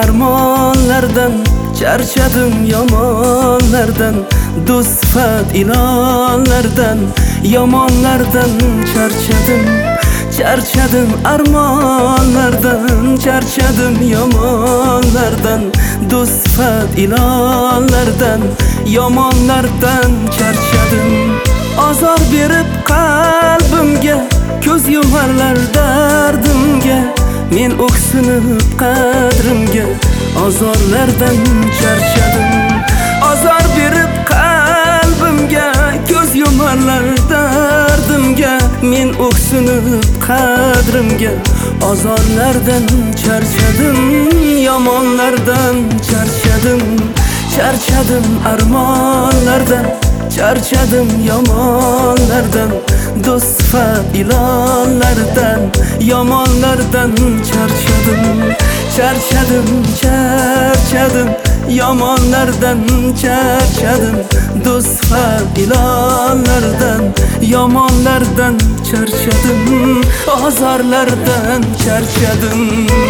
armonlardan, charchadim yomonlardan, do'st-sifat ilonlardan, yomonlardan charchadim. Charchadim armonlardan, charchadim yomonlardan, do'st-sifat ilonlardan, yomonlardan charchadim. Azor berib qalbimga, ko'z yumarlar dardimga, men o'ksinib qadrimga, azorlardan charchadim. Azor berib qalbimga, ko'z yumarlar dardimga, men o'ksinib qadrimga, azorlardan charchadim. Yomonlardan charchadim. Charchadim armonlardan, charchadim yomonlardan, do'st-sifat ilonlardan, yomonlardan charchadim. Charchadim, charchadim, yomonlardan charchadim, do'st-sifat ilonlardan, yomonlardan charchadim, azorlardan charchadim.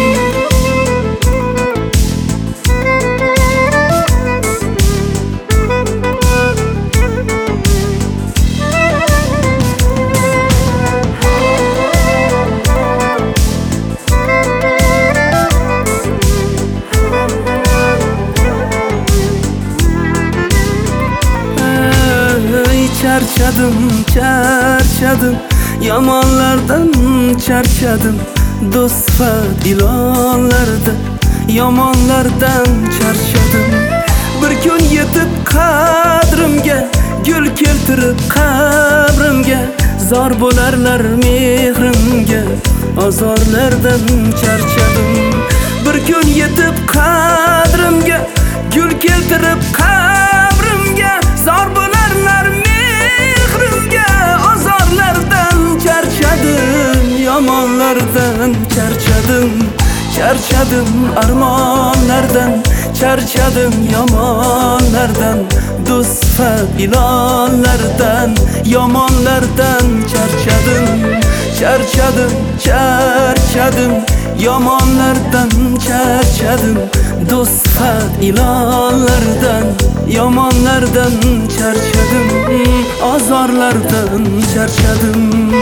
Charchadim, charchadim, yomonlardan charchadim, do'st-sifat ilonlardan, yomonlardan charchadim. Bir kun yetib qadrimga, gul keltirib qabrimga, zor bo'larlar mehrimga, azorlardan charchadim. Bir kun yetib qadrimga, gul keltirib qabrimga, zor bo'larlar mehrimga, azorlardan charchadim. Yomonlardan charchadim. Charchadim armonlardan, charchadim yomonlardan, do'st-sifat ilonlardan, yomonlardan charchadim. Charchadim, charchadim, yomonlardan charchadim, do'st-sifat ilonlardan, yomonlardan charchadim, azorlardan charchadim.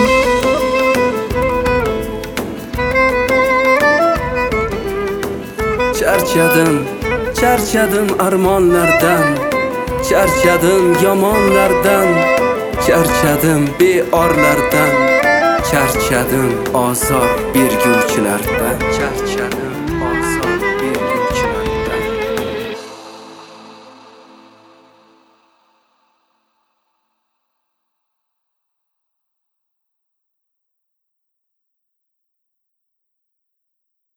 Charchadim, charchadim armonlardan, charchadim yomonlardan, charchadim beorlardan, charchadim azor berguvchilardan.